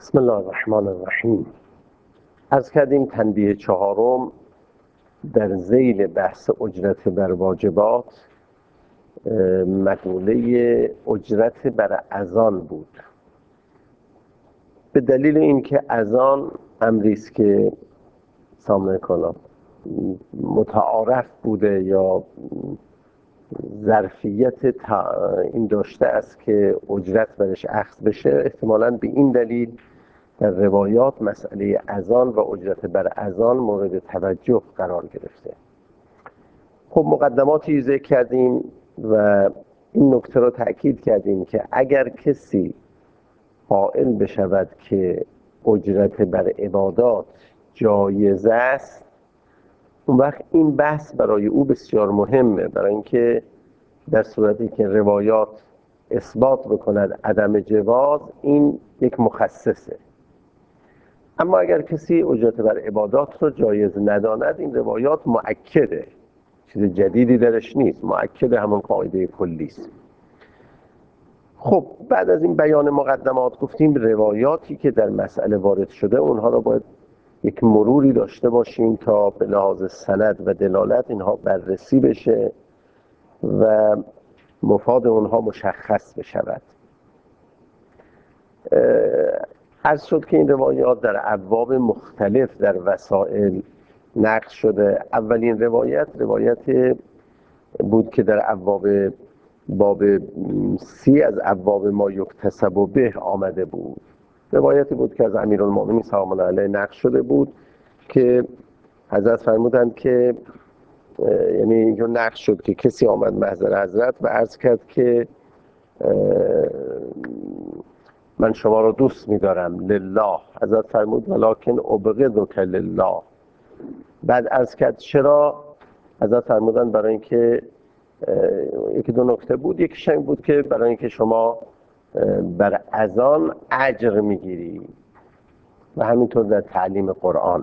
بسم الله الرحمن الرحیم. عرض کردیم تنبیه چهارم در ذیل بحث اجرت بر واجبات مقوله اجرت بر اذان بود، به دلیل اینکه اذان امری است که سامع کنم متعارف بوده یا ظرفیت این داشته است که اجرت برش اخذ بشه. احتمالاً به این دلیل در روایات مسئله اذان و اجرت بر اذان مورد توجه قرار گرفته. خب مقدماتی ذکر کردیم و این نکته را تأکید کردیم که اگر کسی قائل بشود که اجرت بر عبادات جایز است، اون وقت این بحث برای او بسیار مهمه، برای اینکه در صورتی که روایات اثبات بکند عدم جواز، این یک مخصصه. اما اگر کسی اجرت بر عبادات رو جایز نداند، این روایات مؤکده، چیز جدیدی درش نیست، مؤکد همون قاعده کلی است. خب بعد از این بیان مقدمات گفتیم روایاتی که در مسئله وارد شده اونها رو باید یک مروری داشته باشیم تا به لحاظ سند و دلالت اینها بررسی بشه و مفاد اونها مشخص بشود. عرض شد که این روایات در ابواب مختلف در وسائل نقل شده. اولین روایت بود که در باب 30 از ابواب ما یکتسب به آمده بود. روایتی بود که از امیرالمومنین سلام الله علیه نقل شده بود که حضرت فرمودند که یعنی اینجا نقل شد که کسی آمد محضر حضرت و عرض کرد که من شما رو دوست می‌دارم لله. حضرت فرمود ولکن ابغضک لله. بعد عرض کرد چرا؟ حضرت فرمودن برای اینکه یکی دو نکته بود. یکیش این بود که برای اینکه شما بر اذان اجر میگیری و همینطور در تعلیم قرآن.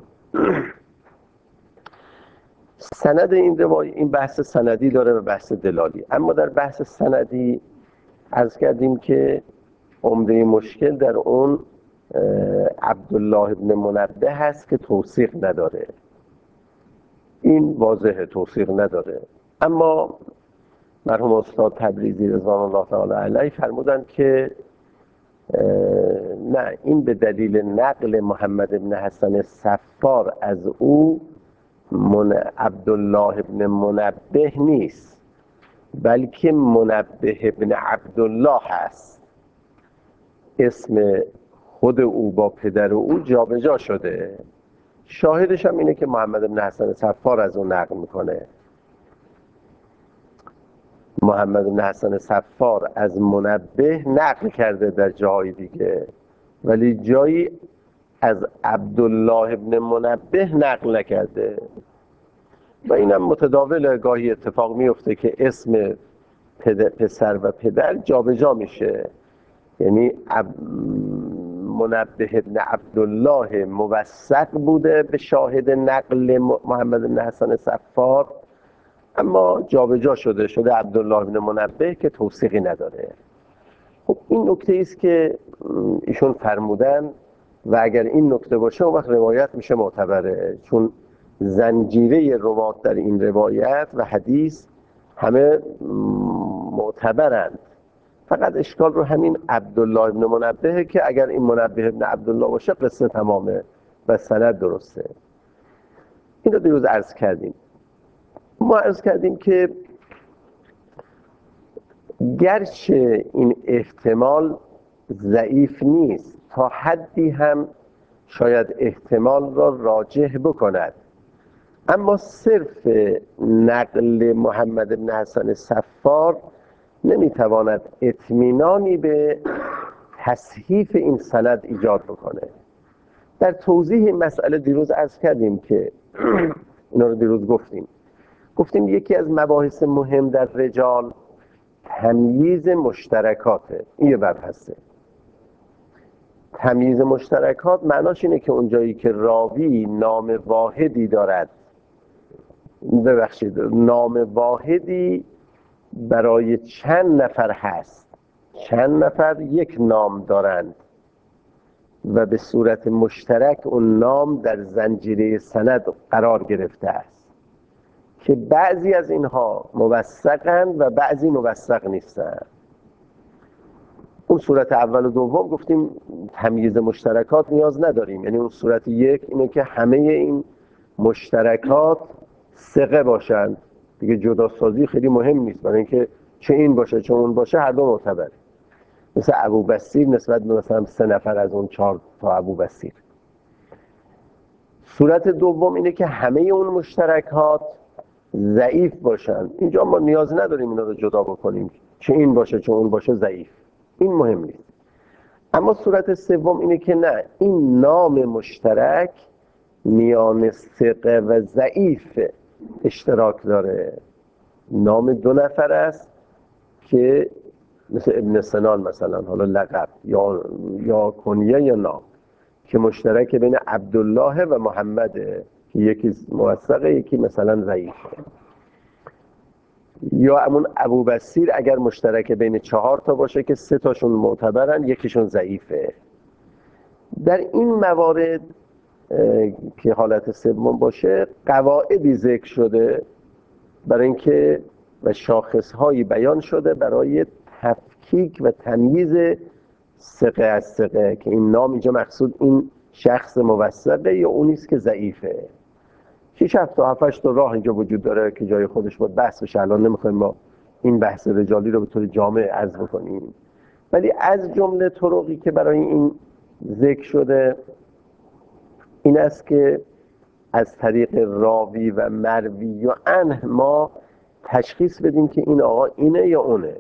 سند این بحث سندی داره و بحث دلالی. اما در بحث سندی عرض کردیم که عمده مشکل در اون عبدالله ابن منبه هست که توثیق نداره. این واضحه، توثیق نداره. اما مرحوم استاد تبریزی رضوان الله تعالی علیه فرمودند که نه، این به دلیل نقل محمد ابن حسن صفار از او عبدالله ابن منبه نیست، بلکه منبه ابن عبدالله هست. اسم خود او با پدر او جابجا شده. شاهدش هم اینه که محمد ابن حسن صفار از اون نقل میکنه. محمد ابن حسن صفار از منبه نقل کرده در جاهای دیگه، ولی جایی از عبدالله ابن منبه نقل نکرده. و اینم متداول گاهی اتفاق میفته که اسم پسر و پدر جابجا میشه. یعنی منبه ابن عبدالله موثق بوده به شاهد نقل محمد بن حسن صفار، اما جابجا شده عبدالله ابن منبه که توثیقی نداره. خب این نکته است که ایشون فرمودن و اگر این نکته باشه اون وقت روایت میشه معتبره، چون زنجیره روات در این روایت و حدیث همه معتبرند. فقط اشکال رو همین عبدالله ابن منبه که اگر این منبه ابن عبدالله باشه قصه تمامه و سند درسته. این رو دیروز عرض کردیم. ما عرض کردیم که گرچه این احتمال ضعیف نیست، تا حدی هم شاید احتمال را راجح بکند، اما صرف نقل محمد بن حسن صفار نمیتواند اطمینانی به تصحیح این سند ایجاد بکنه. در توضیح مسئله دیروز عرض کردیم که اینا رو دیروز گفتیم یکی از مباحث مهم در رجال تمییز مشترکاته. این یه باب هسته. تمییز مشترکات معناش اینه که اونجایی که راوی نام واحدی دارد، نام واحدی برای چند نفر هست، چند نفر یک نام دارند، و به صورت مشترک اون نام در زنجیره سند قرار گرفته است که بعضی از اینها موثقند و بعضی موثق نیستند. اون صورت اول و دوم گفتیم تمییز مشترکات نیاز نداریم، یعنی اون صورت یک اینه که همه این مشترکات ثقه باشند دیگه، جداسازی خیلی مهم نیست، برای اینکه چه این باشه چه اون باشه هر دو معتبره. مثل ابوبصیر نسبت به مثلا 3 نفر از اون 4 تا ابوبصیر. صورت دوم اینه که همه اون مشترکات ضعیف باشن. اینجا ما نیاز نداریم اینا رو جدا بکنیم، چه این باشه چه اون باشه ضعیف، این مهم نیست. اما صورت سوم اینه که نه، این نام مشترک میان ثقه و ضعیف اشتراک داره. نام 2 نفر است که مثل ابن سنان مثلا، حالا لقب یا کنیه یا نام، که مشترک بین عبدالله و محمده که یکی موثقه یکی مثلا ضعیفه. یا همون ابوبصیر اگر مشترک بین 4 تا باشه که 3 تاشون معتبرن یکیشون ضعیفه. در این موارد که حالت سوم باشه قواعدی ذکر شده برای اینکه و شاخصهایی بیان شده برای تفکیک و تمییز ثقه از ثقه، که این نام اینجا مقصود این شخص موثقه یا اونیست که ضعیفه. 6 تا 7 تا راه اینجا وجود داره که جای خودش بود بحث بشه، الان نمیخوایم ما این بحث رجالی رو به طور جامع عرض بکنیم. ولی از جمله طرقی که برای این ذکر شده این است که از طریق راوی و مروی و عنه ما تشخیص بدیم که این آقا اینه یا اونه.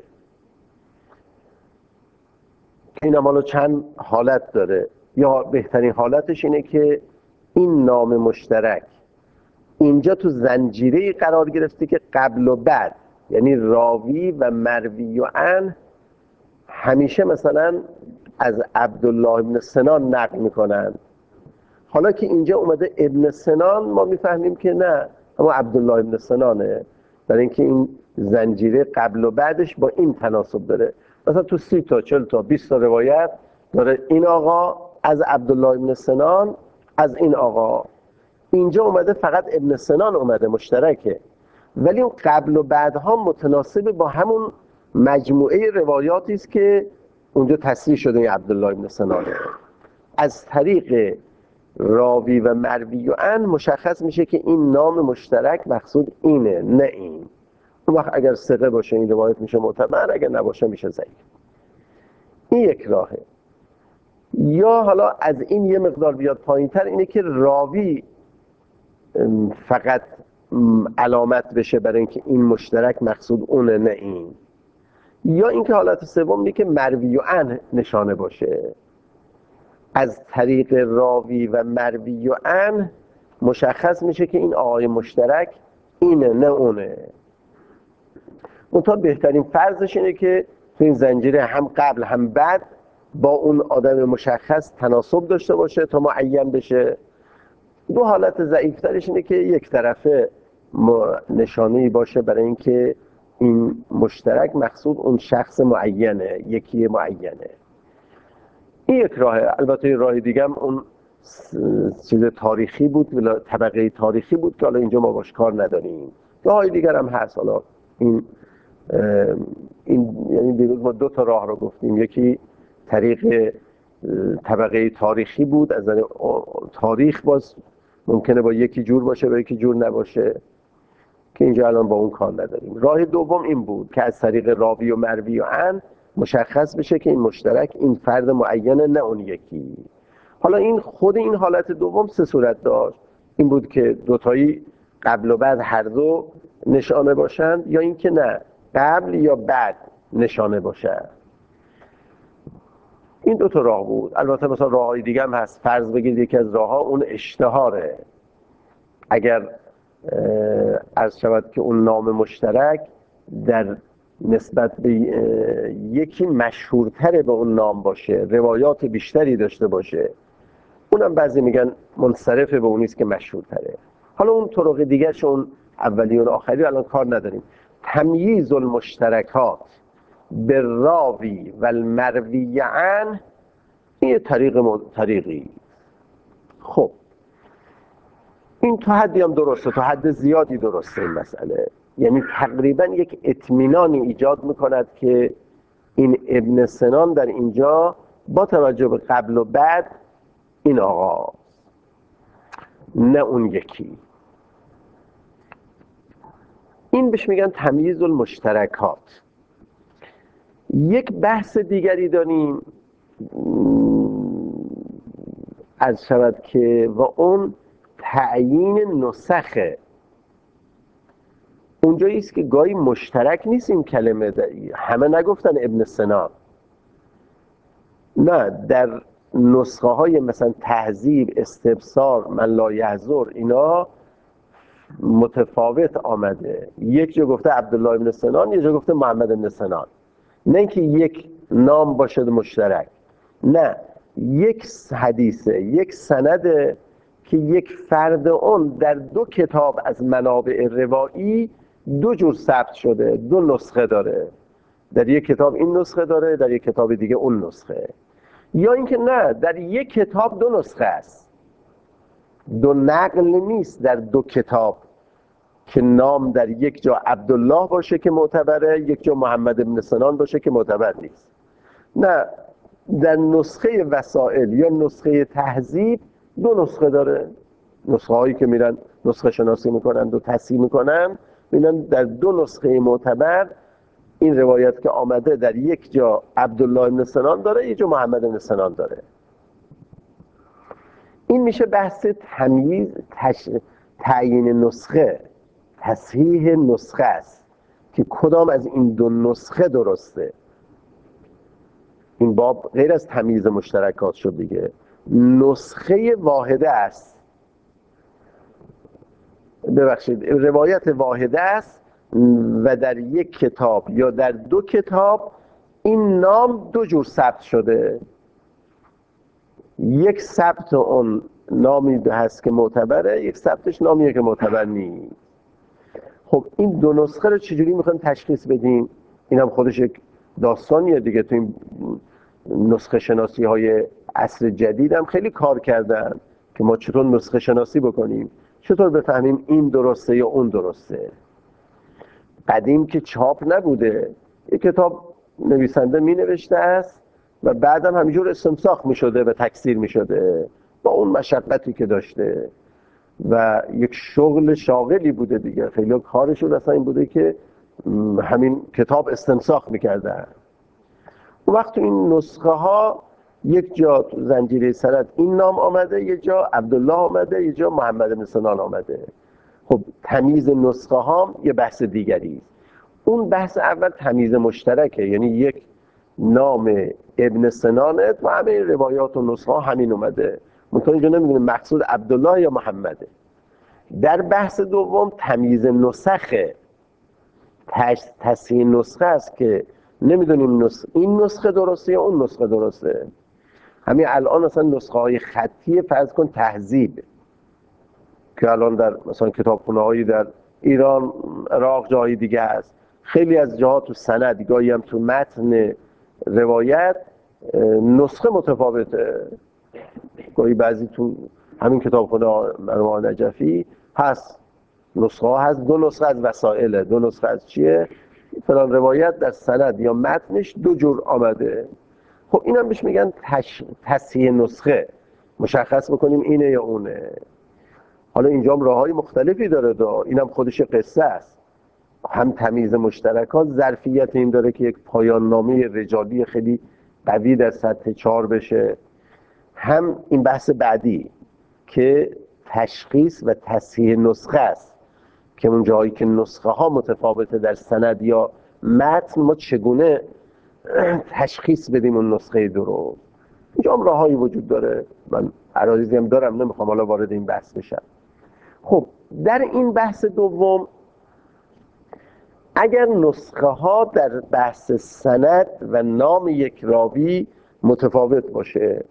این هم حالا چند حالت داره، یا بهترین حالتش اینه که این نام مشترک اینجا تو زنجیره قرار گرفته که قبل و بعد، یعنی راوی و مروی و عنه همیشه مثلا از عبدالله ابن سنان نقل میکنن. حالا که اینجا اومده ابن سنان ما میفهمیم که نه، اما عبدالله ابن سنانه، برای اینکه این زنجیره قبل و بعدش با این تناسب داره. مثلا تو 30 تا 40 تا 20 تا روایت داره این آقا از عبدالله ابن سنان از این آقا. اینجا اومده فقط ابن سنان اومده مشترکه، ولی اون قبل و بعدها متناسب با همون مجموعه روایاتی است که اونجا تصریح شده این عبدالله ابن سنانه. از طریق راوی و مروی و عنه مشخص میشه که این نام مشترک مقصود اینه نه این. اون وقت اگر ثقه باشه این روایت میشه معتبر، اگر نباشه میشه ضعیف. این یک راهه. یا حالا از این یه مقدار بیاد پایین‌تر، اینه که راوی فقط علامت بشه برای اینکه این مشترک مقصود اونه نه این. یا اینکه حالت سوم اینه که مروی و عنه نشانه باشه. از طریق راوی و مروی و عنه مشخص میشه که این آقای مشترک اینه نه اونه. منتها بهترین فرضش اینه که تو این زنجیره هم قبل هم بعد با اون آدم مشخص تناسب داشته باشه تا معین بشه. دو حالت ضعیفترش اینه که یک طرفه نشانه‌ای باشه برای اینکه این مشترک مقصود اون شخص معینه، یکی معینه. این یک راهه. البته راه دیگه هم اون چیز تاریخی بود، طبقه تاریخی بود که حالا اینجا ما باش کار نداریم. راه دیگر هم هست. حالا این یعنی دیروز ما 2 تا راه رو گفتیم، یکی طریق طبقه تاریخی بود، از تاریخ باز ممکنه با یکی جور باشه با یکی جور نباشه که اینجا الان با اون کار نداریم. راه دوم این بود که از طریق راوی و مروی و عنه مشخص بشه که این مشترک این فرد معینه نه اون یکی. حالا این خود این حالت دوم 3 صورت داشت. این بود که دوتایی قبل و بعد هر دو نشانه باشند، یا اینکه نه قبل یا بعد نشانه باشند. این 2 تا راه بود. البته مثلا راههای دیگه هم هست. فرض بگید یکی از راهها اون اشتهاره. اگر عرض شود که اون نام مشترک در نسبت به یکی مشهورتره به اون نام باشه، روایات بیشتری داشته باشه، اونم بعضی میگن منصرف به اونیست که مشهورتره. حالا اون طرق دیگه چون اولی و آخری الان کار نداریم. تمییز المشترکات بالراوی و المروی عنه، این یه طریقی. خب این تا حدی هم درسته، تا حد زیادی درسته این مسئله. یعنی تقریبا یک اطمینانی ایجاد میکند که این ابن سنان در اینجا با توجه به قبل و بعد این آقا نه اون یکی. این بهش میگن تمییز المشترکات. یک بحث دیگری داریم از شود که و اون تعیین نسخه. اونجایی است که گاهی مشترک نیست این کلمه، همه نگفتن ابن سنا، نه، در نسخه های مثلا تهذیب، استبصار، من لا یحضر، اینا متفاوت آمده. یک جا گفته عبدالله ابن سنان، یک جا گفته محمد ابن سنان. نه اینکه یک نام باشد مشترک، نه، یک حدیثه، یک سنده که یک فرد اون در دو کتاب از منابع روایی دو جور ثبت شده، دو نسخه داره. در یک کتاب این نسخه داره، در یک کتاب دیگه اون نسخه. یا اینکه نه، در یک کتاب دو نسخه است، دو نقل نیست در دو کتاب که نام در یک جا عبدالله باشه که معتبره، یک جا محمد ابن سنان باشه که معتبر نیست. نه، در نسخه وسائل یا نسخه تهذیب دو نسخه داره. نسخه هایی که میرن نسخه شناسی میکنن و تصحیح میکنن، میرن در دو نسخه معتبر این روایت که آمده در یک جا عبدالله ابن سنان داره، یک جا محمد ابن سنان داره. این میشه بحث تمییز، تعیین نسخه، تصحیح نسخه است که کدام از این دو نسخه درسته. این باب غیر از تمییز مشترکات شد دیگه. نسخه واحده است، ببخشید، روایت واحده است و در یک کتاب یا در دو کتاب این نام دو جور ثبت شده. یک ثبت اون نامی هست که معتبره، یک ثبتش نامیه که معتبر نیست. خب این دو نسخه رو چجوری میخوایم تشخیص بدیم؟ این هم خودش یک داستانیه دیگه. تو این نسخه شناسی های عصر جدید هم خیلی کار کردن که ما چطور نسخه شناسی بکنیم، چطور بفهمیم این درسته یا اون درسته. قدیم که چاپ نبوده، یک کتاب نویسنده می نوشته است و بعدم همینجور استنساخ می شده و تکثیر می شده با اون مشقتی که داشته و یک شغل شاغلی بوده دیگه. خیلی کارشون اصلا این بوده که همین کتاب استنساخ می کردن. اون وقت این نسخه ها یک جا تو زنجیره سند این نام آمده، یک جا عبدالله آمده، یک جا محمد بن سنان آمده. خب تمییز نسخه ها یه بحث دیگری است. اون بحث اول تمییز مشترکه، یعنی یک نام ابن سنانه و همه روایات و نسخه ها همین اومده، منتها اینجا نمیدونیم مقصود عبدالله یا محمده. در بحث دوم تمییز نسخه، تصحیح نسخه است که نمیدونیم این نسخه درسته یا اون نسخه درسته. همین الان مثلا نسخه های خطی فرض کن تهذیب که الان در مثلا کتابخونه هایی در ایران، عراق، جای دیگه هست، خیلی از جاها تو سند، گاهی هم تو متن روایت نسخه متفاوته. گاهی بعضی تو همین کتابخونه مرحوم نجفی هست، نسخه ها هست، دو نسخه از وسائله، دو نسخه از چیه، فلان روایت در سند یا متنش دو جور آمده. خب اینم بهش میگن تصحیح نسخه، مشخص بکنیم اینه یا اونه. حالا اینجا هم راههای مختلفی داره، اینم خودش قصه است. هم تمییز مشترکات ظرفیت این داره که یک پایان نامه رجالی خیلی قوی در سطح 4 بشه، هم این بحث بعدی که تشخیص و تصحیح نسخه است که اون جایی که نسخه ها متفاوته در سند یا متن، ما چگونه تشخیص بدیم اون نسخه درست. اینجا هم راههایی وجود داره، من عراضی هم دارم، نمیخوام حالا وارد این بحث بشم. خب در این بحث دوم، اگر نسخه ها در بحث سند و نام یک راوی متفاوت باشه،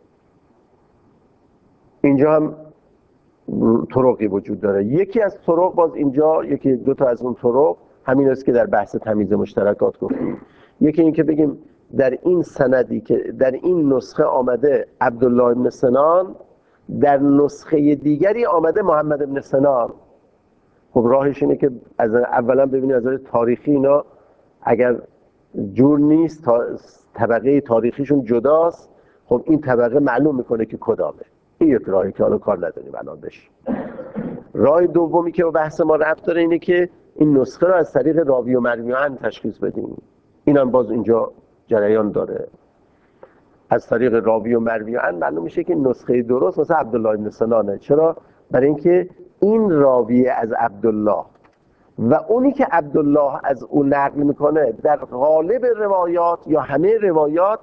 اینجا هم طرقی وجود داره. یکی از طرق، باز اینجا یکی دو تا از اون طرق همین است که در بحث تمییز مشترکات گفتیم. یکی این که بگیم در این سندی که در این نسخه آمده عبدالله بن سنان، در نسخه دیگری آمده محمد بن سنان. خب راهش اینه که از اولا ببینید از تاریخی اینا اگر جور نیست، طبقه تاریخیشون جداست، خب این طبقه معلوم میکنه که کدامه. این یک راهی که حالا کار نداریم الان بهش. راه دومی که به بحث ما ربط داره اینه که این نسخه رو از طریق راوی و مروی عن تشخیص بدیم. اینم باز اینجا جریان داره. از طریق راوی و مروی عن معلوم میشه که نسخه درست مثلا عبدالله بن سنانه. چرا؟ برای اینکه این راوی از عبدالله و اونی که عبدالله از او نقل میکنه در غالب روایات یا همه روایات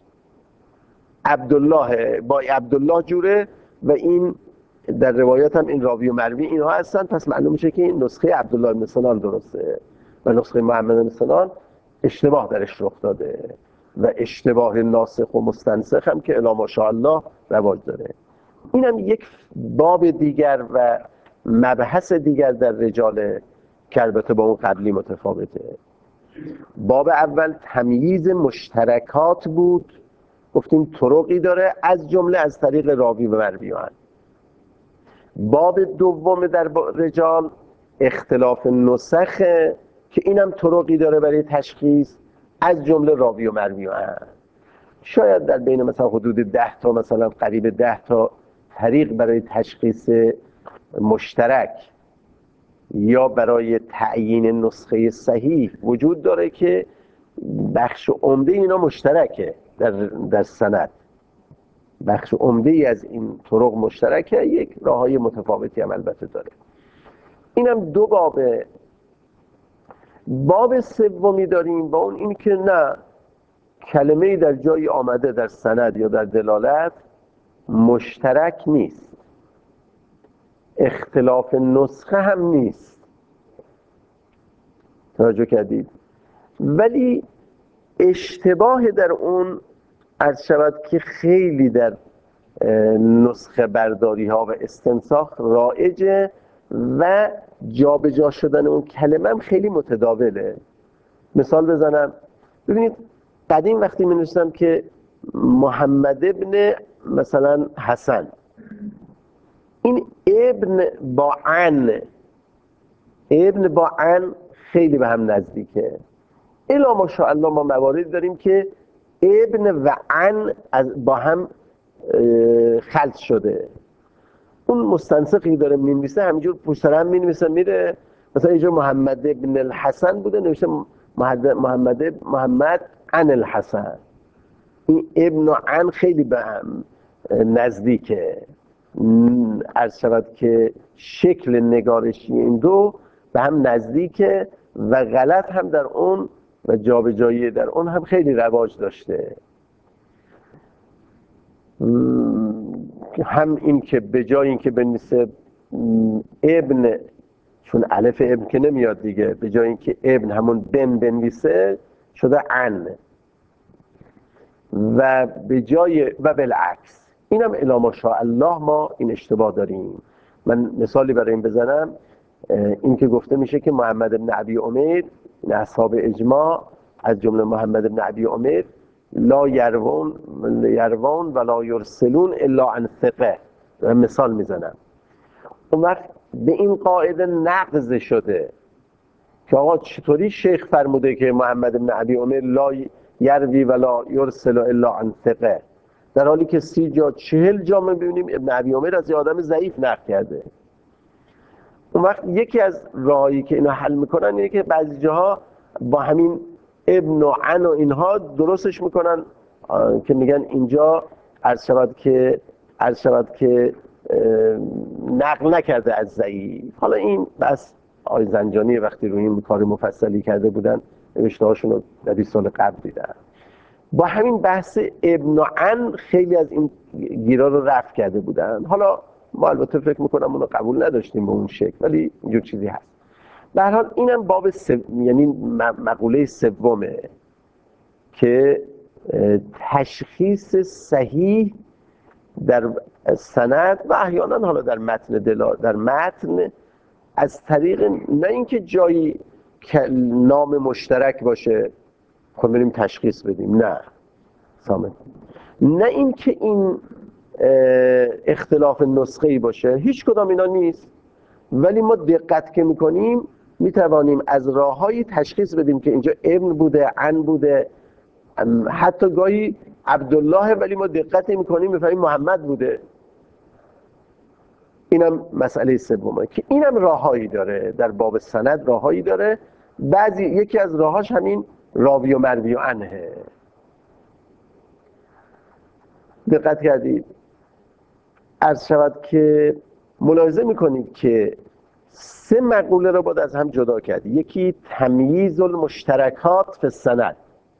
عبدالله با عبدالله جوره و این در روایات هم این راوی و مروی اینها هستن. پس معلوم میشه که این نسخه عبدالله بن سنان درسته و نسخه محمد بن سنان اشتباه درش رخ داده و اشتباه ناسخ و مستنسخ هم که الا ماشاءالله رواج داره. این هم یک باب دیگر و مبحث دیگر در رجال که البته با اون قبلی متفاوته. باب اول تمییز مشترکات بود، گفتیم طرقی داره از جمله از طریق راوی و مروی عن. باب دوم در رجال اختلاف نسخ که اینم طرقی داره برای تشخیص از جمله راوی و مروی عن. شاید در بین مثلا حدود 10 تا مثلا قریب 10 تا طریق برای تشخیص مشترک یا برای تعیین نسخه صحیح وجود داره که بخش عمده اینا مشترکه در سند. بخش عمده ای از این طرق مشترکه، یک راههای متفاوتی هم البته داره. اینم دو بابه. باب سومی داریم با اون این که نه، کلمه‌ای در جایی آمده در سند یا در دلالت مشترک نیست، اختلاف نسخه هم نیست. توجه کردید؟ ولی اشتباه در اون عرض شود که خیلی در نسخه برداری ها و استنساخ رایجه و جابجا شدن اون کلمه هم خیلی متداوله. مثال بزنم، ببینید قدیم وقتی می نوشتم که محمد ابن مثلا حسن، این ابن با عن خیلی به هم نزدیکه. الا ماشاءالله ما مواردی داریم که ابن و عن با هم خلط شده. اون مستنسخی داره می‌نویسه همینجور پشت سر هم می‌نویسه میره، مثلا اینجا محمد ابن الحسن بوده نوشته محمد عن الحسن. این ابن و عن خیلی به هم نزدیکه. عرض شود که شکل نگارشی این دو به هم نزدیکه و غلط هم در اون و جابجایی در اون هم خیلی رواج داشته. هم این که به جای این که بنویسه ابن، چون الف ابن که نمیاد دیگه، به جای این که ابن همون بن بنویسه شده عن، و به جای و بالعکس. اینم الا ماشاءالله ما این اشتباه داریم. من مثالی برای این بزنم، این که گفته میشه که محمد بن ابی عمر، این اصحاب اجماع از جمله محمد بن ابی عمر، لا یروون ولا یرسلون الا عن ثقه. مثال میزنم. اون وقت به این قاعده نقض شده که آقا چطوری شیخ فرموده که محمد بن ابی عمر لا یروی ولا یرسل الا عن ثقه، در حالی که 30 جا 40 جا ما ببینیم ابن ابی عمر از یه آدم ضعیف نقل کرده. اون وقت یکی از راهایی که اینا حل میکنن اینه که بعضی جاها با همین ابن و عن و اینها درستش میکنن که میگن اینجا عرض شود که نقل نکرده از ضعیف. حالا این بس آقای زنجانی وقتی روی این کار مفصلی کرده بودن نوشته‌هاشون رو در 20 سال قبل دیدن. با همین بحث ابن و عن خیلی از این گیرا رو رفع کرده بودن. حالا ما البته فکر میکنم اونو قبول نداشتیم به اون شکل، ولی اینجور چیزی هست. به هر حال اینم باب یعنی مقوله سومه که تشخیص صحیح در سند و احیانا حالا در متن از طریق نه اینکه جایی نام مشترک باشه خب بریم تشخیص بدیم. نه سامن، نه این که این اختلاف نسخه‌ای باشه، هیچ کدام اینا نیست. ولی ما دقت که میکنیم میتوانیم از راههایی تشخیص بدیم که اینجا ابن بوده، عن بوده، حتی گاهی عبدالله، ولی ما دقت میکنیم میفهمیم محمد بوده. اینم مسئله سومه که اینم راههایی داره، در باب سند راههایی داره. یکی از راهاش همین راوی و مروی و عنه. دقت کردید؟ عرض شود که ملاحظه میکنید که 3 مقوله رو باید از هم جدا کرد. یکی تمییز المشترکات فی السند،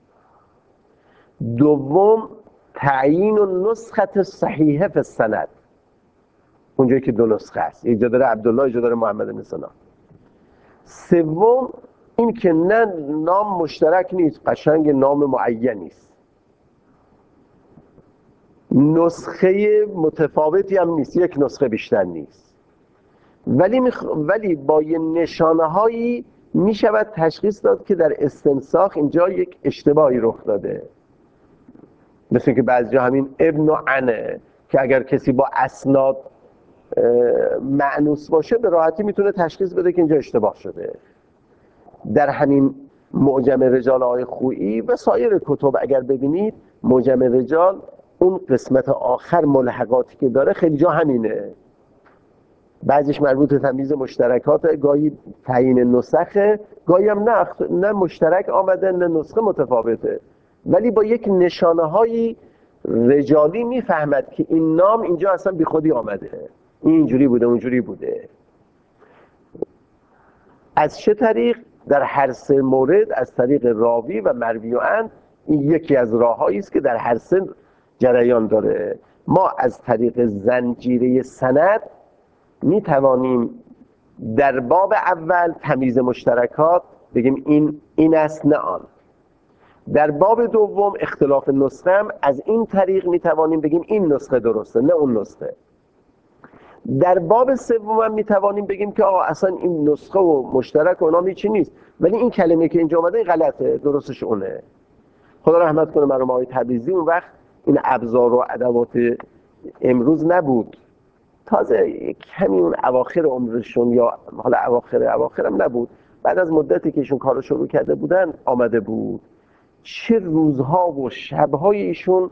دوم تعیین النسخه صحیحه فی السند، اونجایی که 2 نسخه است، یک جا داره عبدالله، یک جا داره محمد بن سنا. سوم این که نه نام مشترک نیست، قشنگ نام معینی است، نسخه متفاوتی هم نیست، یک نسخه بیشتر نیست، ولی با یه نشانه هایی می شود تشخیص داد که در استنساخ اینجا یک اشتباهی رخ داده. مثل که بعضی جا همین ابن و عنه که اگر کسی با اسناد مأنوس باشه به راحتی میتونه تشخیص بده که اینجا اشتباه شده. در همین معجم رجال آقای خویی و سایر کتب اگر ببینید، معجم رجال اون قسمت آخر ملحقاتی که داره خیلی جا همینه، بعضیش مربوط به تمییز مشترکات، گاهی تعیین نسخه، گاهی هم نه مشترک آمده نه نسخه متفاوته، ولی با یک نشانه های رجالی میفهمد که این نام اینجا اصلا بی خودی آمده، اینجوری بوده اونجوری بوده. از چه طریق؟ در هر 3 مورد از طریق راوی و مروی و عن. این یکی از راههایی است که در هر 3 جریان داره. ما از طریق زنجیره سند می توانیم در باب اول تمییز مشترکات بگیم این است نه آن. در باب دوم اختلاف نسخه هم از این طریق می توانیم بگیم این نسخه درسته نه اون نسخه. در باب سوم هم می توانیم بگیم که آقا اصلا این نسخه و مشترک و اونا هیچی نیست، ولی این کلمه که اینجا اومده غلطه، درستش اونه. خدا رحمت کنه مرحوم آقای تبریزی، اون وقت این ابزار و ادوات امروز نبود، تازه کمی اون اواخر عمرشون، یا حالا اواخر هم نبود، بعد از مدتی که ایشون کارو شروع کرده بودن آمده بود. چه روزها و شبهای ایشون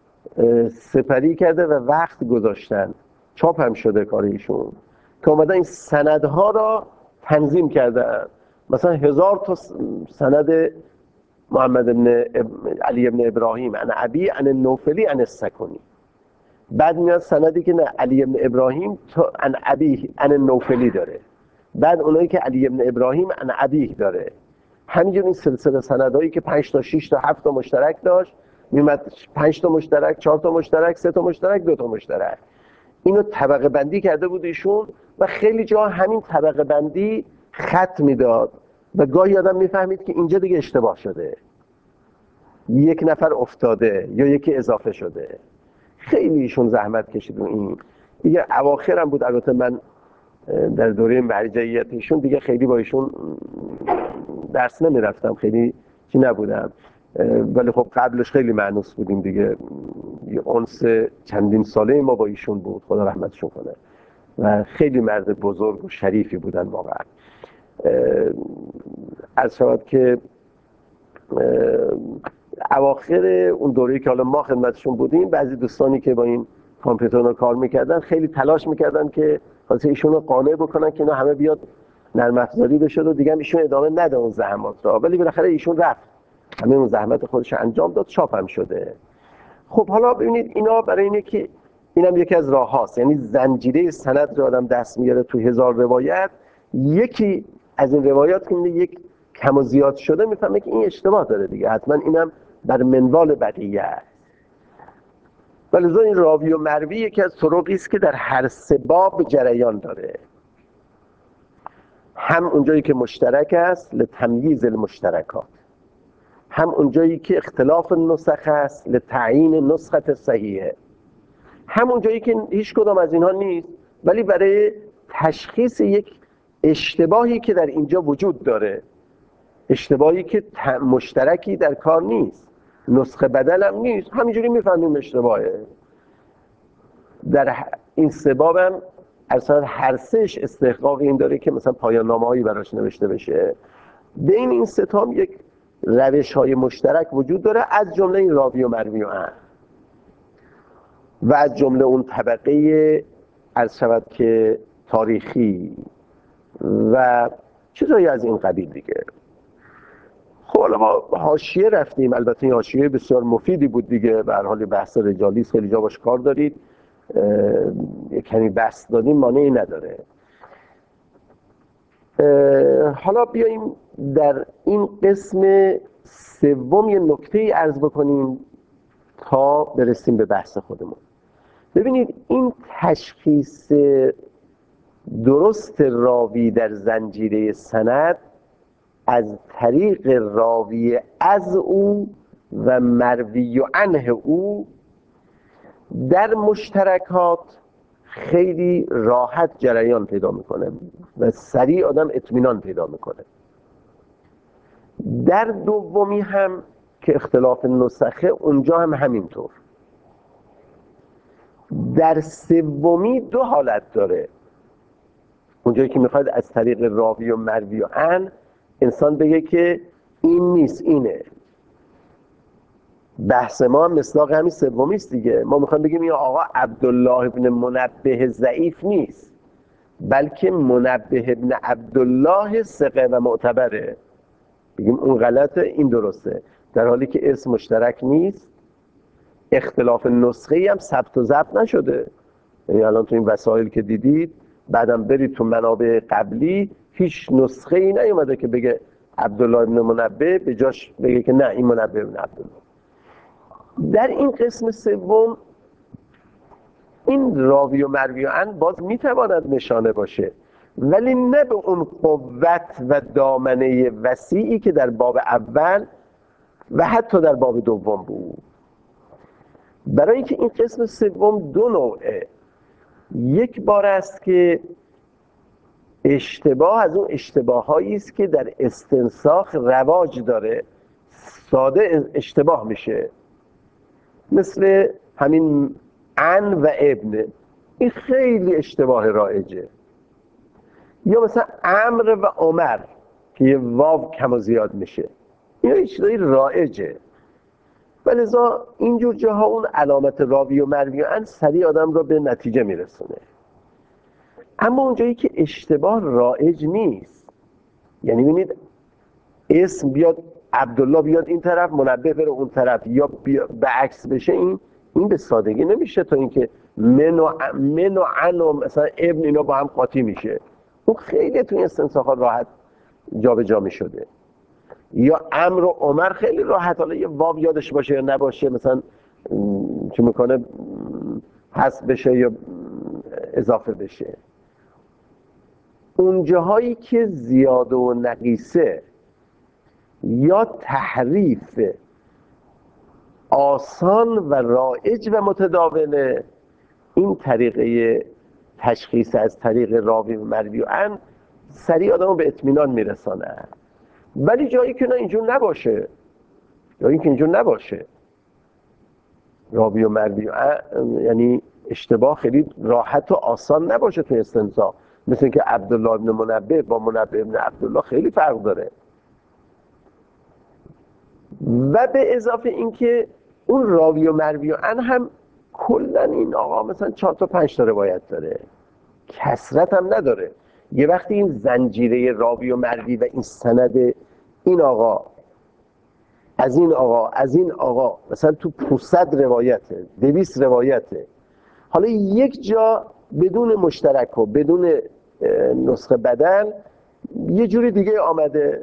سپری کرده و وقت گذاشتن، چاپ هم شده کار ایشون، که اومدن این سندها را تنظیم کردن. مثلا 1000 تا سند محمد بن علی بن ابراهیم عن ابی عن النوفلی عن السکونی، بعد میاد سندی که نه علی بن ابراهیم تا عن ابی عن النوفلی داره، بعد اونایی که علی بن ابراهیم عن ابی داره. همینجور این سلسله سندهایی که 5 تا 6 تا 7 تا مشترک داشت، میومد 5 تا مشترک، 4 تا مشترک، 3 تا مشترک، 2 تا مشترک. اینو طبقه بندی کرده بود ایشون و خیلی جا همین طبقه بندی خط میداد و گاهی آدم میفهمید که اینجا دیگه اشتباه شده، یک نفر افتاده یا یکی اضافه شده. خیلی ایشون زحمت کشید. این دیگه اواخر هم بود، البته من در دوره مرجعیت ایشون دیگه خیلی با ایشون درس نمیرفتم، خیلی چی نبودم، ولی خب قبلش خیلی مأنوس بودیم دیگه، یه انس چندین ساله ما با ایشون بود، خدا رحمتشون کنه، و خیلی مرد بزرگ و شریفی بودن واقعا. عرض شود که اواخر اون دوره‌ای که حالا ما خدمتشون بودیم، بعضی دوستانی که با این کامپیوترها کار میکردن خیلی تلاش میکردن که خاصه ایشون رو قانع بکنن که اینا همه بیاد نرم افزاری بشه و دیگه ایشون ادامه نده اون زحمات را، ولی بالاخره ایشون رفت، همه اون زحمت خودش انجام داد، چاپ هم شده. خب حالا ببینید اینا برای اینه که اینم یکی از راه هاست، یعنی زنجیره سند رو آدم دست میاره تو 1000 روایت، یکی از این روایات که یک کم و زیاد شده میفهمه که این اشتباه داره دیگه، حتما اینم بر منوال بقیه است. ولذا این راوی و مروی یکی از طرقی است که در هر 3 باب جریان داره، هم اونجایی که مشترک است لتمییز المشترکات، هم اونجایی که اختلاف النسخ است لتعیین نسخه صحیحه، هم اونجایی که هیچ کدام از اینها نیست ولی برای تشخیص یک اشتباهی که در اینجا وجود داره. اشتباهی که مشترکی در کار نیست، نسخه بدل هم نیست، همینجوری میفهمیم اشتباهه. در این سباب هم اصلا هر سهش استحقاق این داره که مثلا پایان نامه‌هایی براش نوشته بشه. بین این سه تا یک روش‌های مشترک وجود داره، از جمله این راوی و مروی و عن و از جمله اون طبقه عرض شود که تاریخی و چیزایی از این قبیل دیگه. خب حالا ما حاشیه رفتیم، البته این حاشیه بسیار مفیدی بود دیگه، به هر حال بحث رجالی است، خیلی جا باش کار دارید، یک کمی بحث دادیم مانعی نداره. حالا بیاییم در این قسم سوم یه نکته‌ای عرض بکنیم تا برسیم به بحث خودمون. ببینید این تشخیص درست راوی در زنجیره سند از طریق راوی از او و مروی عنه او در مشترکات خیلی راحت جریان پیدا میکنه و سریع آدم اطمینان پیدا میکنه. در دومی هم که اختلاف نسخه، اونجا هم همینطور. در سومی دو حالت داره، اونجایی که میخواد از طریق راوی و مروی و عن انسان بگه که این نیست اینه. بحث ما هم مصداق همین سومی است دیگه. ما میخوایم بگیم این آقا عبدالله ابن منبه ضعیف نیست، بلکه منبه ابن عبدالله ثقه و معتبره. بگیم اون غلطه، این درسته، در حالی که اسم مشترک نیست، اختلاف نسخه‌ای هم ثبت و ضبط نشده. یعنی الان تو این وسایل که دیدید، بعدم برید تو منابع قبلی، هیچ نسخه‌ای نیومده که بگه عبدالله ابن منبه، به جاش بگه که نه این منبه ابن عبدالله. در این قسم سوم این راوی و مروی و عن باز میتواند نشانه باشه، ولی نه به اون قوت و دامنه وسیعی که در باب اول و حتی در باب دوم بود. برای اینکه این قسم سوم دو نوعه. یک بار است که اشتباه از اون اشتباهایی است که در استنساخ رواج داره، ساده اشتباه میشه، مثل همین عن و ابن، این خیلی اشتباه رایجه. یا مثلا عمرو و عمر که یه واو کم و زیاد میشه، این چیزایی رایجه. ولذا اینجور جاها اون علامت راوی و مروی و عن سریع آدم رو به نتیجه میرسونه. اما اونجایی که اشتباه رایج نیست، یعنی ببینید اسم بیاد عبدالله بیاد این طرف، منبه بره اون طرف، یا به عکس بشه، این به سادگی نمیشه تا اینکه من و عن و مثلا ابن اینا با هم قاطی میشه. اون خیلی توی استنساخات راحت جابجا میشده. یا عمرو و عمر خیلی راحت، حالا یه واو یادش باشه یا نباشه، مثلا چه میکنه حذف بشه یا اضافه بشه. اون جاهایی که زیاده و نقیصه یا تحریف آسان و رایج و متداوله، این طریقه تشخیص از طریق راوی و مروی و عن سریع آدمو به اطمینان میرسانه. ولی جایی که نه اینجور نباشه، جایی که اینجور نباشه، راوی و مروی و عن یعنی اشتباه خیلی راحت و آسان نباشه توی استنساخ، مثل اینکه عبدالله ابن منبه با منبه ابن عبدالله خیلی فرق داره. و به اضافه اینکه اون راوی و مروی و عن هم کلا این آقا مثلا 4 تا 5 تا روایت داره، کثرت هم نداره. یه وقتی این زنجیره راوی و مروی و این سند این آقا از این آقا از این آقا مثلا تو 500 روایته، 200 روایته، حالا یک جا بدون مشترک و بدون نسخه بدل یه جوری دیگه آمده،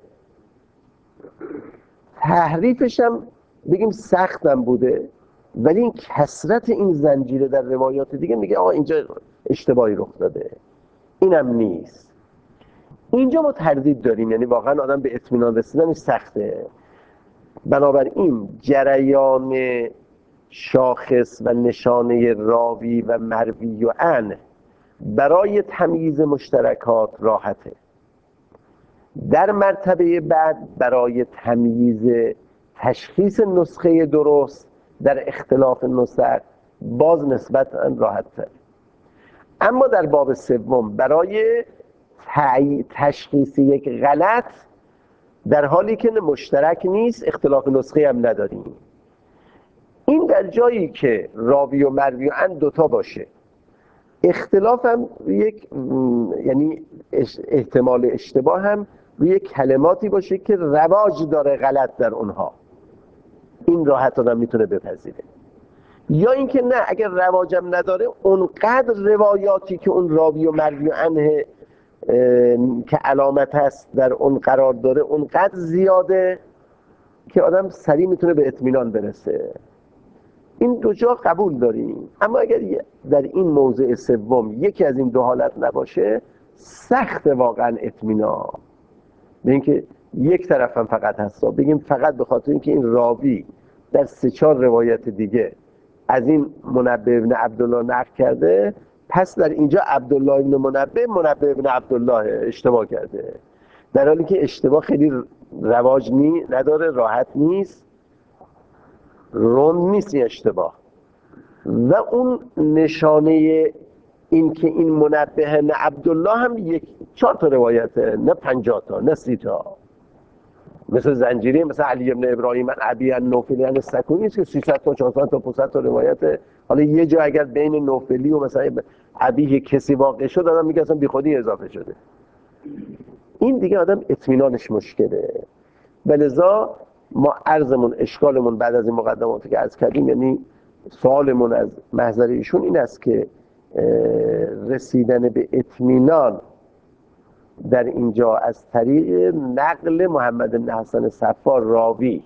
تحریفش هم بگیم سختم بوده، ولی این کثرت این زنجیره در روایات دیگه میگه آقا اینجا اشتباهی رخ داده، اینم نیست. اینجا ما تردید داریم، یعنی واقعا آدم به اطمینان رسیدن سخته. بنابراین جریان شاخص و نشانه راوی و مروی و عن برای تمییز مشترکات راحته. در مرتبه بعد برای تمییز تشخیص نسخه درست در اختلاف نسخ باز نسبتاً راحت‌تر. اما در باب سوم برای تشخیص یک غلط در حالی که مشترک نیست، اختلاف نسخه هم نداریم، این در جایی که راوی و مروی عن دوتا باشه، اختلاف هم یک یعنی احتمال اشتباه هم روی کلماتی باشه که رواج داره غلط در اونها، این راحت آدم میتونه بپذیره. یا اینکه نه، اگر رواجم نداره، اونقدر روایاتی که اون راوی و مروی عنه که علامت هست در اون قرار داره اونقدر زیاده که آدم سریع میتونه به اطمینان برسه. این دو جا قبول داریم. اما اگر در این موضع سوم یکی از این دو حالت نباشه، سخت واقعا اطمینان به اینکه یک طرف هم فقط هست، بگیم فقط به خاطر اینکه این راوی در 3-4 روایت دیگه از این منبه ابن عبدالله نقل کرده، پس در اینجا عبدالله ابن منبه ابن عبدالله اشتباه کرده، در حالی که اشتباه خیلی رواج نداره، راحت نیست، روند نیست این اشتباه. و اون نشانه این که این منبه ابن عبدالله هم 4 تا روایته، نه 50 تا، نه 30 تا، مثل زنجیری، مثل علی ابن ابراهیم ابی النوفلی السکونی که 300 تا 400 تا 500 تا روایت. حالا یه جا اگر بین نوفلی و مثلا ابی کسی واقع شد، آدم میگه اصلا بیخودی اضافه شده، این دیگه آدم اطمینانش مشکله. ولذا ما عرضمون، اشکالمون بعد از این مقدماتی که عرض کردیم، یعنی سوالمون از محضر ایشون این است که رسیدن به اطمینان در اینجا از طریق نقل محمد بن حسن صفار راوی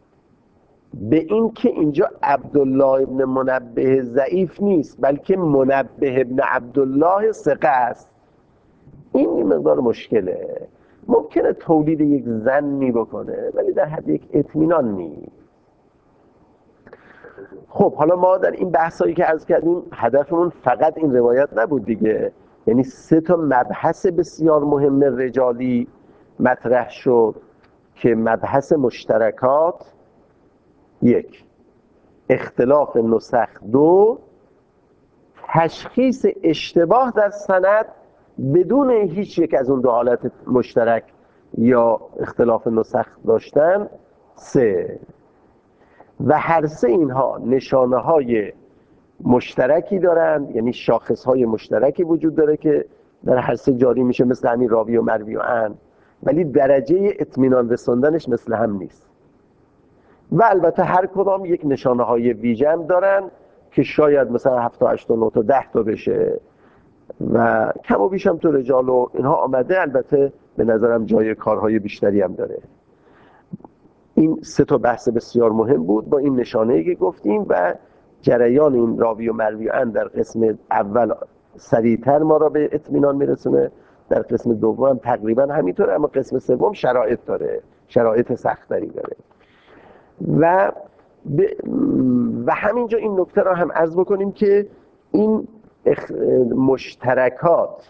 به این که اینجا عبدالله ابن منبه ضعیف نیست بلکه منبه ابن عبدالله ثقه است، این مقدار مشکله. ممکنه تولید یک ظنی بکنه ولی در حد یک اطمینان نیست. خب حالا ما در این بحثایی که عرض کردیم هدفمون فقط این روایت نبود دیگه، یعنی 3 تا مبحث بسیار مهم رجالی مطرح شد که مبحث مشترکات 1، اختلاف نسخ 2، تشخیص اشتباه در سند بدون هیچ یک از اون دو حالت مشترک یا اختلاف نسخ داشتن 3. و هر 3 اینها نشانه های مشترکی دارند، یعنی شاخص های مشترکی وجود داره که در هر 3 جاری میشه، مثل همین راوی و مروی و عن، ولی درجه اطمینان رساندنش مثل هم نیست. و البته هر کدام یک نشانه های ویژه هم دارن که شاید مثلا 7 تا 8 تا 9 تا 10 تا بشه و کم و بیش هم تو رجال و اینها آمده. البته به نظرم جای کارهای بیشتری هم داره. این 3 تا بحث بسیار مهم بود با این نشانه‌ای که گفتیم و جریان این راوی و مروی عن در قسم اول سریعتر ما را به اطمینان میرسونه، در قسم دوم هم تقریبا همینطوره، اما قسم سوم شرایط داره، شرایط سخت‌تری داره. و همینجا این نکته را هم عرض بکنیم که این مشترکات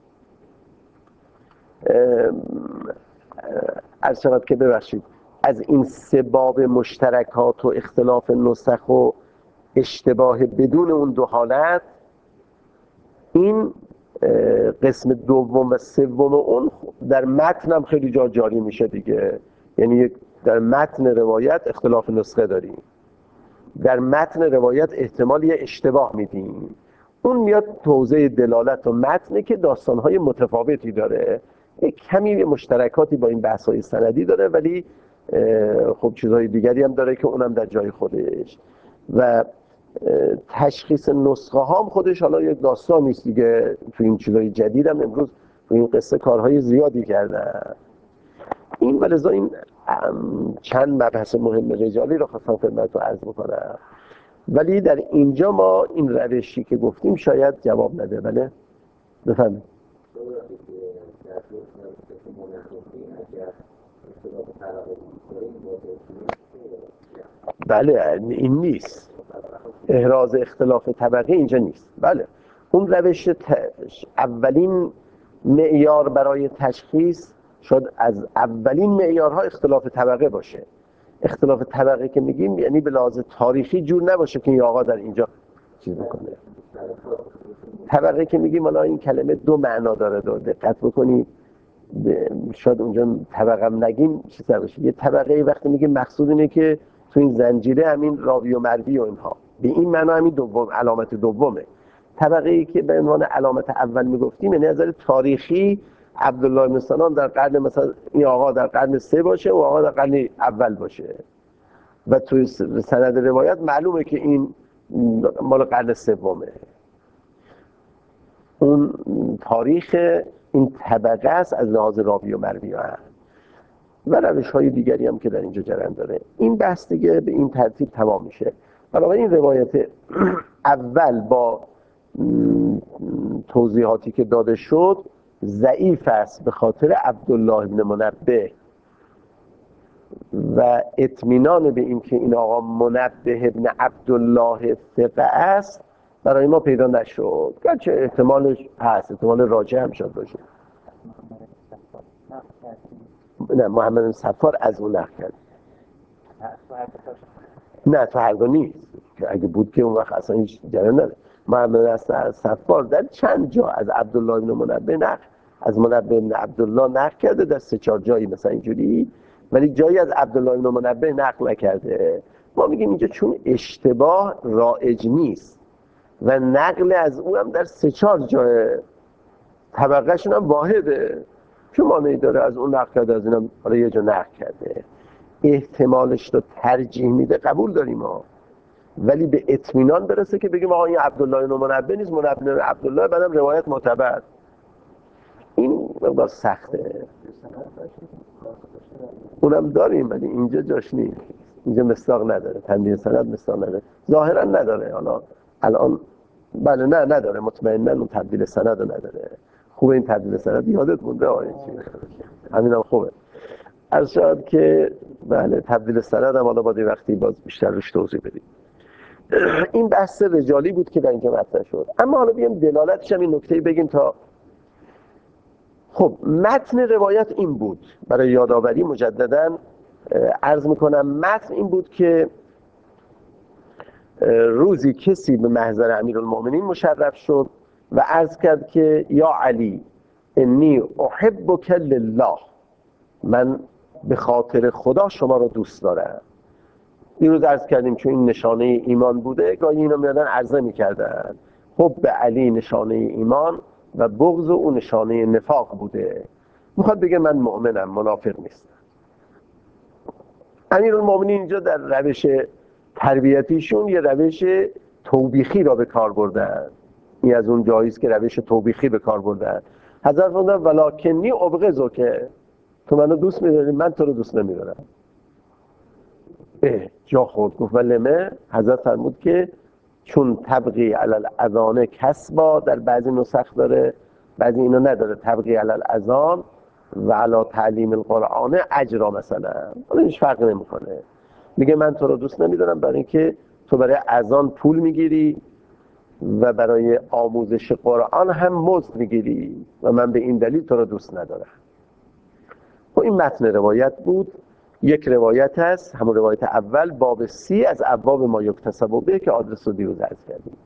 عرض شود که ببخشید از این 3 باب مشترکات و اختلاف نسخ و اشتباه بدون اون دو حالت، این قسم دوم و سوم اون در متن هم خیلی جا جاری میشه دیگه. یعنی در متن روایت اختلاف نسخه داریم، در متن روایت احتمال یه اشتباه میدیم، اون میاد توضیح دلالت و متنه که داستانهای متفاوتی داره، یک کمی مشترکاتی با این بحث‌های سندی داره، ولی خب چیزهای دیگری هم داره که اونم در جای خودش. و تشخیص نسخه ها هم خودش حالا یک داستان نیست دیگه. تو این چیزهای جدید هم امروز تو این قصه کارهای زیادی کردن. این ولذا این چند مبحث مهم رجالی رو خواستم خدمتتون عرض بکنم، ولی در اینجا ما این روشی که گفتیم شاید جواب نده. بله بفهمید. بله این نیست، احراز اختلاف طبقه اینجا نیست. بله اون روش اولین معیار برای تشخیص شاید از اولین معیارها اختلاف طبقه باشه. اختلاف طبقه که میگیم یعنی به لحاظ تاریخی جور نباشه که این آقا در اینجا چیز میکنه. طبقه که میگیم حالا این کلمه دو معنا داره، دقت بکنید. شاید اونجا طبقه هم نگیم چیز باشه. یه طبقه وقتی میگیم مقصود اینه که تو این زنجیره همین راوی و مروی و اینها، به این معنا همین دوم علامت دومه. طبقه ای که به عنوان علامت اول میگفتیم یعنی از نظر تاریخی عبدالله بن سلام در قرن مثلا این آقا در قرن 3 باشه و آقا در قرن اول باشه و توی سند روایت معلومه که این مال قرن 3. اون تاریخ این طبقه است از لحاظ راوی و مروی و روش های دیگری هم که در اینجا جریان داره. این بحث دیگه به این ترتیب تمام میشه. بنابراین این روایت اول با توضیحاتی که داده شد ضعیف است به خاطر عبدالله بن منبه و اطمینان به این که این آقا منبه ابن عبدالله ثقه است برای ما پیدا نشد، گرچه احتمالش هست، احتمال راجع هم شد باشه. نه محمد بن صفار از اون نقل کرد. نه تو هر دو نیست، که اگه بود که اون وقت اصلا هیچ جریان نداره. محمد بن صفار در چند جا از عبدالله بن منبه نقل، از منبه بن عبدالله نقل کرده در 3-4 جایی مثلا اینجوری، ولی جایی از عبدالله بن منبه نقل نکرده. ما میگیم اینجا چون اشتباه رایج نیست و نقل از او هم در 3-4 جای طبقهشون هم واحده، چه مانعی داره از اون نقل کرده از اینم حالا یه جا نقل کرده، احتمالش رو ترجیح میده قبول داریم ها، ولی به اطمینان برسه که بگیم آقا این عبدالله بن منبه نیست، منبه بن عبدالله، بعدم روایت معتبر. این مقدار سخته. اونم داریم ولی اینجا جاش نیست، اینجا مصداق نداره، تنبیه سند مصداق نداره، ظاهرا نداره. حالا الان بله نه نداره، مطمئنا اون تبدیل سند رو نداره. خوبه این تبدیل سند یادت مونده همینم خوبه. عرض شد که بله تبدیل سند هم حالا باید وقتی باز بیشتر روش توضیح بدیم. این بحث رجالی بود که در اینجا مطرح شد. اما حالا بیایم دلالتش هم این نکته بگیم تا خب متن روایت این بود. برای یادآوری مجددا عرض میکنم متن این بود که روزی کسی به محضر امیرالمؤمنین مشرف شد و عرض کرد که یا علی انی احبک لله، من به خاطر خدا شما رو دوست دارم. دیروز عرض کردیم چون این نشانه ایمان بوده گاهی اینا میادن عرضه میکردن حب علی نشانه ایمان و بغض او نشانه نفاق بوده. میخواد بگه من مؤمنم، منافق نیستم. امیرالمؤمنین اینجا در روش تربیتیشون یه روش توبیخی را به کار بردن. این از اون جاییست که روش توبیخی به کار بردن. حضرت فرمودن ولکنی ابغضک، تو منو دوست می‌داری من تو رو دوست نمی‌دارم. جا خورد. گفت ولمه؟ حضرت فرمود که چون تبغی علی الاذان کسبا، در بعضی نسخ داره بعضی اینا نداره، تبغی علی الاذان و علی تعلیم القرآن اجرا مثلا، حالا هیچ فرقی نمیکنه. میگه من تو رو دوست نمیدارم برای اینکه تو برای اذان پول میگیری و برای آموزش قرآن هم مزد میگیری و من به این دلیل تو رو دوست ندارم. و این متن روایت بود. یک روایت هست، همون روایت اول، باب 30 از ابواب ما یکتسب به که آدرس رو دیروز عرض کردیم.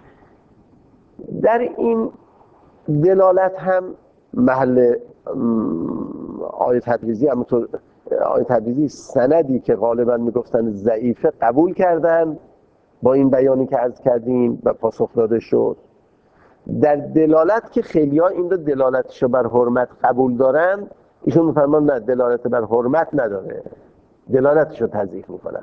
در این دلالت هم محل آیه تبریزی، همونطور آیه تبریزی سندی که غالبا میگفتن ضعیفه قبول کردن با این بیانی که عرض کردیم و پاسخ داده شد. در دلالت که خیلی‌ها این رو دلالتشو بر حرمت قبول دارن، ایشون میفرمان نه، دلالت بر حرمت نداره، دلالتشو تضعیف میکنن.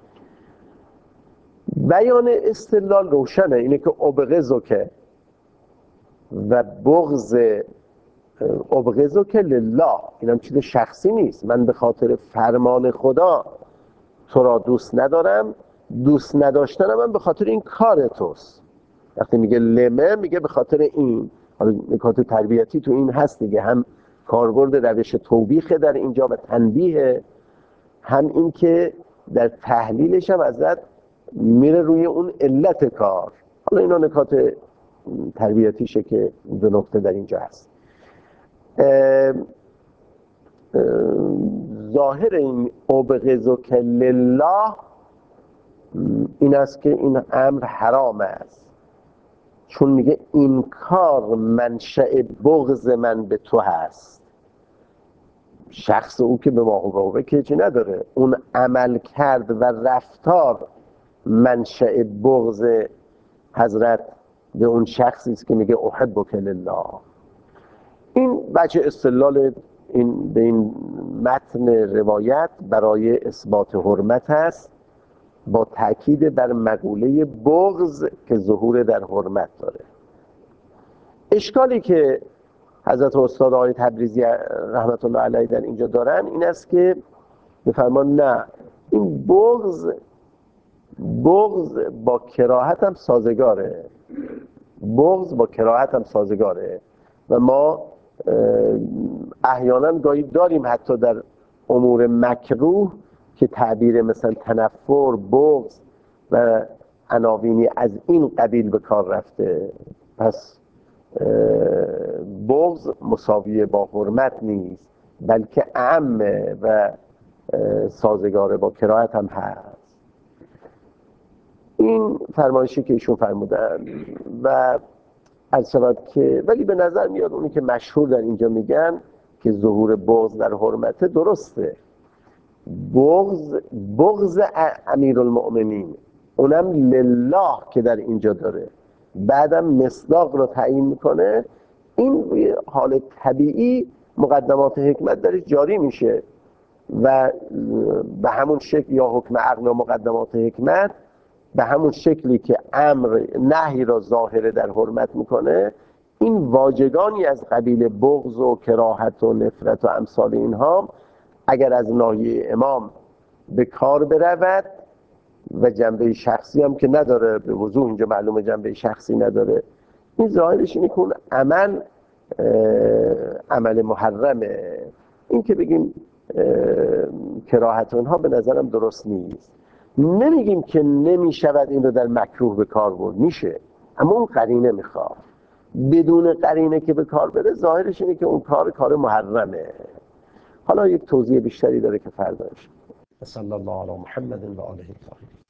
بیان استدلال روشنه، اینه که ابغضک و بغض ابغضک لله، اینم چیز شخصی نیست، من به خاطر فرمان خدا تو را دوست ندارم، دوست نداشتنم من به خاطر این کار توست. وقتی میگه لمه میگه به خاطر این، حالا نکات تربیتی تو این هست دیگه، هم کاربرد روش توبیخ در اینجا و تنبیه، هم این که در تحلیلش هم ازت میره روی اون علت کار. حالا اینا نکات تربیتیشه که دو نکته در اینجا هست. ظاهر این ابغضک لله این است که این امر حرام است، چون میگه این کار منشأ بغض من به تو هست. شخص او که به ما که چی نداره، اون عمل کرد و رفتار منشأ بغض حضرت به اون شخصی است که میگه احبک لله. این بچه استدلال به این متن روایت برای اثبات حرمت است، با تأکید بر مقوله بغض که ظهور در حرمت داره. اشکالی که حضرت استاد آقای تبریزی رحمت الله علیه در اینجا دارن این است که میفرمان نه، این بغض با کراهت هم سازگاره، بغض با کراهت هم سازگاره و ما احیانا گاهی داریم حتی در امور مکروه که تعبیر مثلا تنفر، بغض و عناوینی از این قبیل به کار رفته. پس بغض مساویه با حرمت نیست، بلکه اعمه و سازگاره با کراهت هم هست. این فرمایشی که ایشون فرمودن و عرض شود که ولی به نظر میاد اونی که مشهور در اینجا میگن که ظهور بغض در حرمته درسته. بغض امیرالمؤمنین اونم لله که در اینجا داره، بعدم مصداق رو تعیین میکنه، این حال طبیعی مقدمات حکمت درش جاری میشه و به همون شکل یا حکم عقل و مقدمات حکمت به همون شکلی که امر نهی را ظاهره در حرمت میکنه، این واجگانی از قبیل بغض و کراهت و نفرت و امثال اینها اگر از ناحیه امام به کار برود و جنبه شخصی هم که نداره، به وضوح اینجا معلومه جنبه شخصی نداره، این ظاهرش اینه که اون عمل محرمه. این که بگیم کراهت اونها به نظرم درست نیست. نمیگیم که نمیشود این رو در مکروه به کار برد، میشه، اما اون قرینه میخواد. بدون قرینه که به کار بره ظاهرش اینه که اون کار محرمه. حالا یک توضیح بیشتری داره که فردا میشه. صلی الله علی محمد و آله الطاهرین.